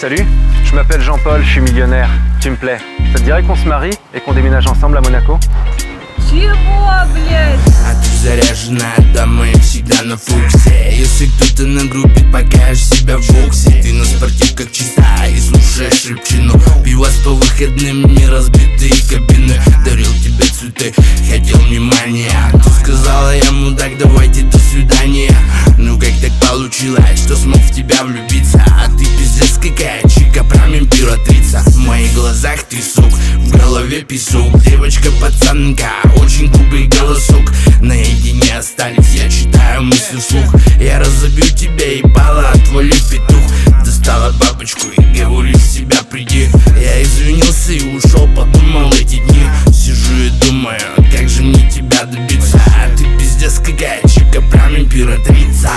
Salut, je m'appelle Jean-Paul, je suis millionnaire. Tu me plais. Ça te dirait qu'on se marie et qu'on déménage ensemble à Монако? Чего, блядь? А ты заряженная дама и всегда на фокусе. Если кто-то нагрубит, покажешь себя в боксе. Ты на спортивках чистая и слушаешь рыбчину. Пиво по выходным, не разбитые кабины. Дарил тебе цветы, хотел внимания. Ты сказала, я мудак, давайте до свидания. Ну как так получилось, что смог в тебя влюбиться? А ты пиздец какая чика, прям императрица. В моих глазах ты сук, в голове песок. Девочка-пацанка, очень грубый голосок. Наедине остались, я читаю мысли вслух. Я разобью тебя, ебало, отвали петух. Достала бабочку и говорю, в себя приди. Я извинился и ушел, подумал эти дни. Сижу и думаю, как же мне тебя добиться? А ты пиздец какая чика, прям императрица.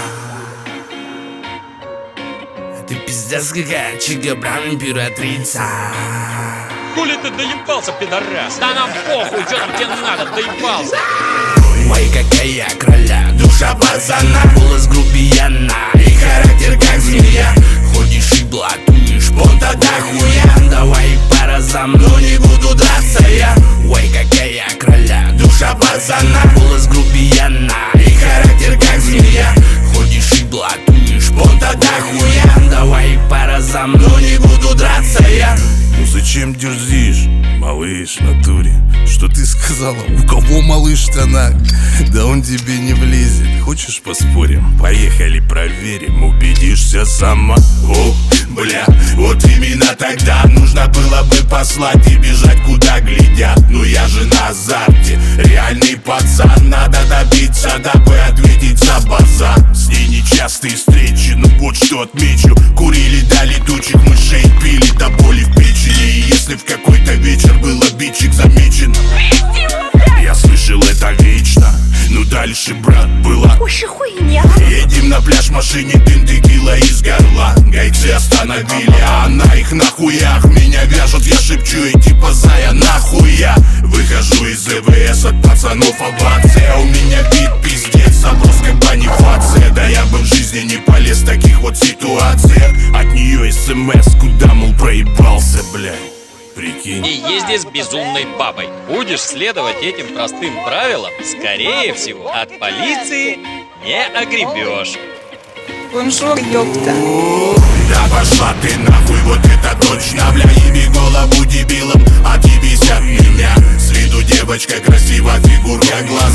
Ты пиздец какая чика, прям императрица. Хули ты доебался, пидорас? Да нам похуй, что там тебе надо, доебался. Ой, какая кроля, душа пацана. Голос грубияна и характер как змея. Ходишь и блатуешь, понта до хуя. Давай пара за мной, не буду драться я. Ой, какая кроля, душа пацана. Голос грубияна и характер как змея. Ходишь и блатуешь, понта до хуя. Давай пара за мной, не буду драться я. Ну зачем дерзишь, малыш, в натуре? Что ты сказала? У кого малыш в штанах? Да он тебе не влезет. Хочешь поспорим? Поехали проверим, убедишься сама. О, бля, вот именно тогда нужно было бы послать и бежать куда глядят. Ну я же на азарте, реальный пацан. Надо добиться, дабы ответить за базар. С ней нечастые встречи, ну вот что отмечу. Курили до летучих мышей, пили до боли в печени. И если в какой-то вечер был обидчик замечен, я слышал это вечно. Ну дальше, брат, была Хуйня. едем на пляж в машине, дым текила из горла. Гайцы остановили, а она их на хуях. Меня вяжут, я шепчу и типа зая, нахуя. Выхожу из ЭВС от пацанов овация. У меня бит пиздец, опрос как Бонифация. Да я бы в жизни не полез в таких вот ситуациях. От нее СМС, куда, мол, проебался, блядь. Прикинь. И езди с безумной бабой. Будешь следовать этим простым правилам, скорее всего, от полиции не огребешь. Бонжур, ёпта. Да пошла ты нахуй, вот это точно. Бля, еби голову дебилом, отъебись от меня. С виду девочка красива, фигурка глаз.